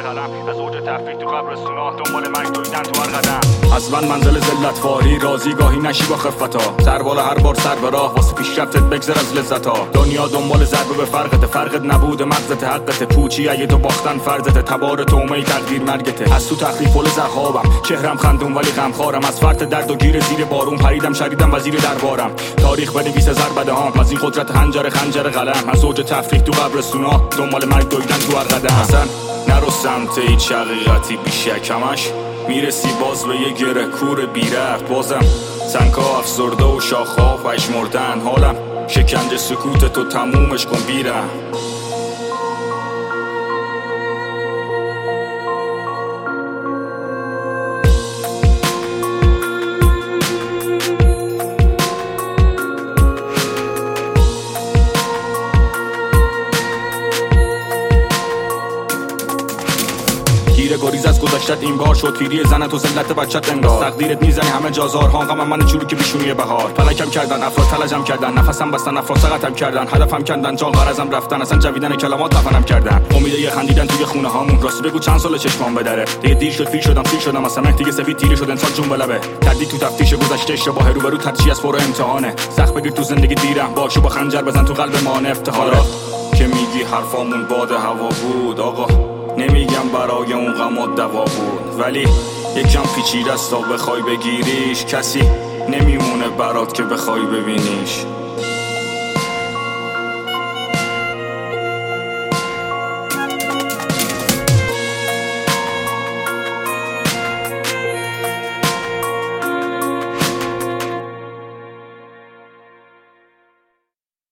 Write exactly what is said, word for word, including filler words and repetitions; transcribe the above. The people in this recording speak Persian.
قلم از اوج تفریح تو قبرستونا دنبال مرگ دویدن تو هر قدم. از من منزل ذلت واری راضی گاهی نشی با خفتا، سر بالا هر بار سر به راه واسه پیشرفتت بگذر از لذتا. دنیا دنبال ضربه به فرقته، فرقت نبوده مغزت حقته، پوچی اگه تو باختن فرضته، تبار تومه تقدیر مرگته. از تو تخلیف پل زخابم، چهرم خندون ولی غمخوارم، از فرط درد و گیر زیر بارون پریدم شریدم وزیر دربارم. تاریخ بنویس ضربده هام از این قدرت حنجر خنجر قلم، از اوج تفریح تو قبرستونا دنبال مرگ دویدن تو هر قدم. اصلا نرو سمت هیچ حقیقتی بیشکمش، میرسی باز به یه گره کور بیرفت. بازم تنکا افسرده و شاخا پشمردن، حالم شکنج سکوت تو تمومش کن بیرم. گیره گریز از گذشتت این بار شد، پیری زنت و ذلت بچت انگار. تقدیرت میزنی همه جازار ها، غمم من چورو که بیشونی بهار. فلکم کردن افراد تلجم کردن، نفسم بستن افراد سقطم کردن، هدفم کندن جا غرضم رفتن، اصلا جویدن کلمات دفنم کردن. امید یه خندیدن توی خونه هامون، راستی بگو چند سال چشمام بدره. دیگه دیر شد پیر شدم پیر شدم، اصلا دیگه سفید تیره شد انسان جون بلبه. کردی تو تفتیش گذشته اشتباه روبرو ترچی از پر امتحانه. سخت بگیر تو زندگی دیرم باشو با خنجر بزن تو قلب ما افتخارا. که میگی حرفامون باد هوا بود آقا، نمیگم برای اون غمات دوا بود، ولی یکم پیچیده است تا بخوای بگیریش، کسی نمیمونه برات که بخوای ببینیش.